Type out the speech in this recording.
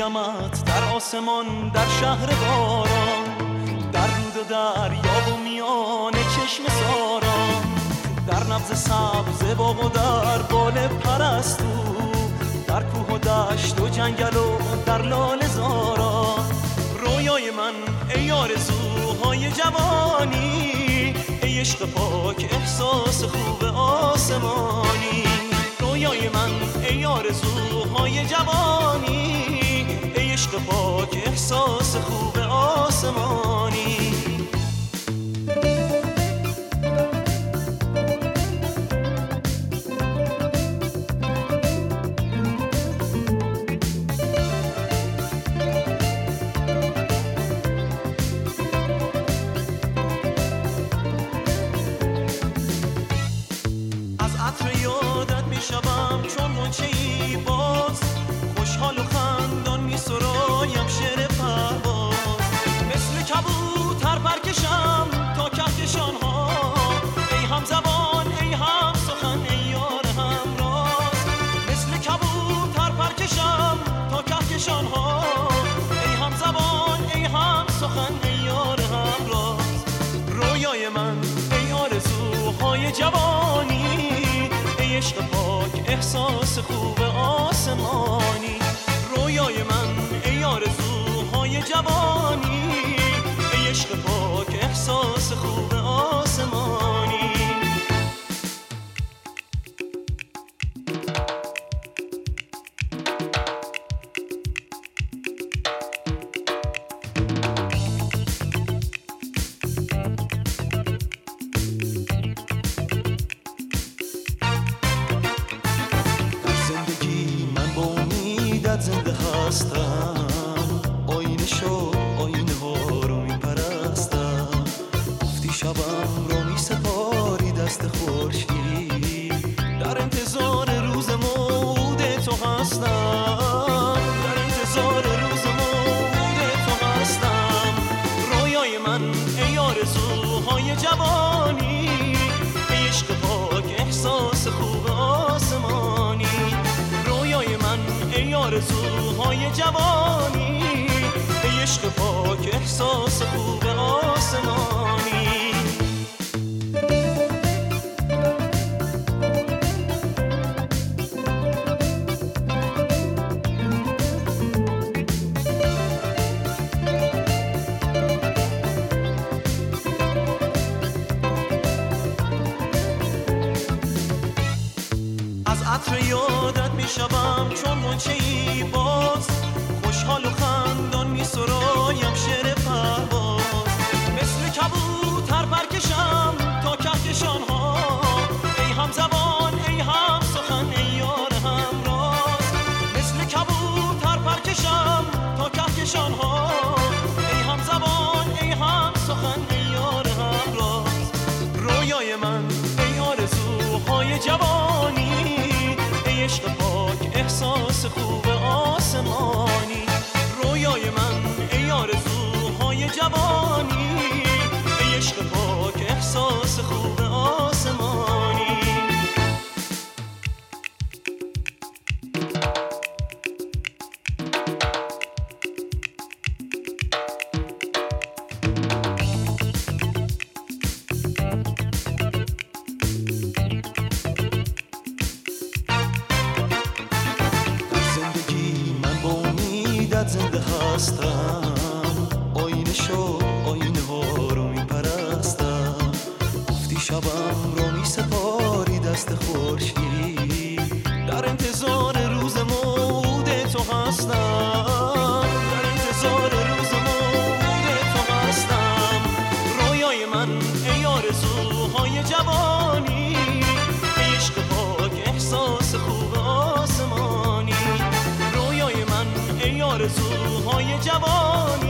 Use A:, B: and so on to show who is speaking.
A: دیدمت در آسمان در شهر باران، در رود و دریا و میان چشم ساران، در نبض سبز باغ و در بال پرستو، در کوه و دشت و جنگل و در لاله زاران. رویای من ای آرزوهای جوانی، ای عشق پاک احساس خوب آسمانی. رویای من ای آرزوهای جوانی، ای عشق پاک احساس خوب آسمانی. شبم چون منچه‌ای باز، خوشحال و خندان می سرایم شعر پرواز. مثل کبوتر پرکشم تا کهکشان ها، ای هم زبان ای هم سخن ای یار همراز. مثل کبوتر پرکشم تا کهکشان ها، ای هم زبان ای هم سخن ای یار همراز. رویای من ای آرزوهای جوانی، ای عشق پاک احساس خوب آسمانی. رویای من ای آرزوهای جوانی، ای عشق پاک احساس خوب آسمانی. زنده هستم، آینه شو آینه ها رو میپرستم. گفتی شبم رو میسپاری دست خورشید، در انتظار روز موعود تو هستم، در انتظار روز موعود تو هستم. رویای من ای آرزوهای جوانی، ای عشق پاک احساس خوب آسمانی. رویای من ای آرزوهای جوانی، ای عشق پاک احساس خوب آسمانی. از عطر یادت میشم چون منچه‌ای باز، خوشحال و خندان میسرایم شعر پرواز. مثل کبوتر پرکشم تا کهکشان ها، ای هم زبان ای هم سخن ای یار همراز. مثل کبوتر پرکشم تا کهکشان ها، ای هم زبان ای هم سخن ای یار همراز. رویای من ای آرزوهای جوانی، ای عشق پاک احساس خوب آسمانی. رویای من ای آرزوهای جوانی، ای عشق پاک احساس خوب آسمانی. زنده هستم، آینه شو آینه ها رو میپرستم. گفتی شبم رو میسپاری دست خورشید، در انتظار روز موعود تو هستم، در انتظار روز موعود تو هستم. رویای من ای آرزوهای جوانی، ای عشق پاک احساس خوب آسمانی. رویای من ای آرزوهای جوانی،